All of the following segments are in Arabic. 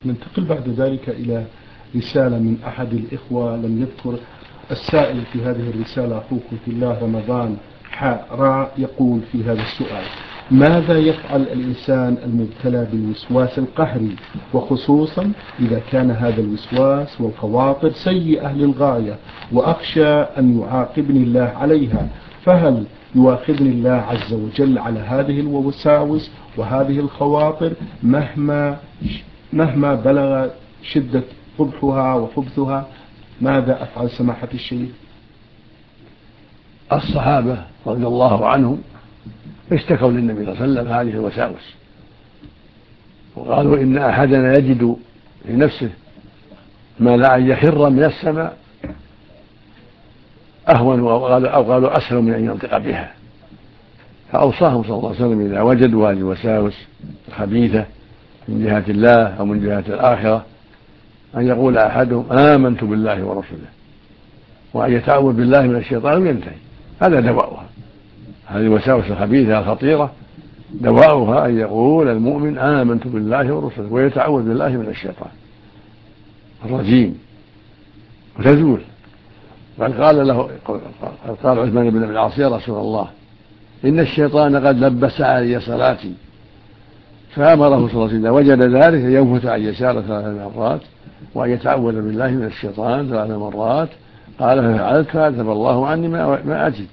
ننتقل بعد ذلك إلى رسالة من أحد الإخوة لم يذكر السائل في هذه الرسالة. أخوكم في الله رمضان راء يقول في هذا السؤال: ماذا يفعل الإنسان المبتلى بالوسواس القهري، وخصوصا إذا كان هذا الوسواس والخواطر سيئة للغاية وأخشى أن يعاقبني الله عليها؟ فهل يؤاخذني الله عز وجل على هذه الوساوس وهذه الخواطر مهما بلغ شدة قبحها وخبثها؟ ماذا أفعل سماحة الشيخ؟ الصحابة رضي الله عنهم اشتكوا للنبي صلى الله عليه وسلم هذه الوساوس، وقالوا إن أحدنا يجد في نفسه ما لا أن يخر من السماء أهون، أو قالوا أسهل من أن ينطق بها. فأوصاهم صلى الله عليه وسلم إذا وجدوا هذه الوساوس الخبيثة من جهة الله أو من جهة الآخرة أن يقول أحدهم آمنت بالله ورسوله، وأن يتعوذ بالله من الشيطان وينتهي. هذا دواؤها، هذه الوساوس الخبيثة الخطيرة دواؤها أن يقول المؤمن آمنت بالله ورسوله ويتعوذ بالله من الشيطان الرجيم وتزول. قال عثمان بن أبي العاص: يا رسول الله، إن الشيطان قد لبس علي صلاتي. فأمره صلى الله عليه وسلم إذا وجد ذلك أن ينفث عن يساره 3 مرات وأن يتعوذ بالله من الشيطان 3 مرات. قال: ففعلت فأذهب الله عني ما أجد.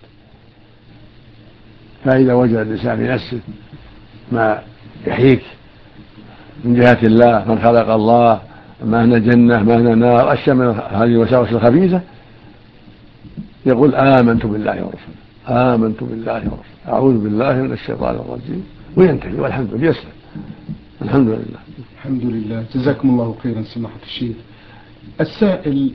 فإذا وجد الإنسان في نفسه ما يحيك من جهة الله، من خلق الله، ما هنا جنة ما هنا نار، أشياء من هذه الوساوس الخبيثة، يقول آمنت بالله ورسوله، آمنت بالله ورسوله، أعوذ بالله من الشيطان الرجيم، وينتهي والحمد لله يسلم. الحمد لله. الحمد لله. جزاكم الله خيرا سماحة الشيخ. السائل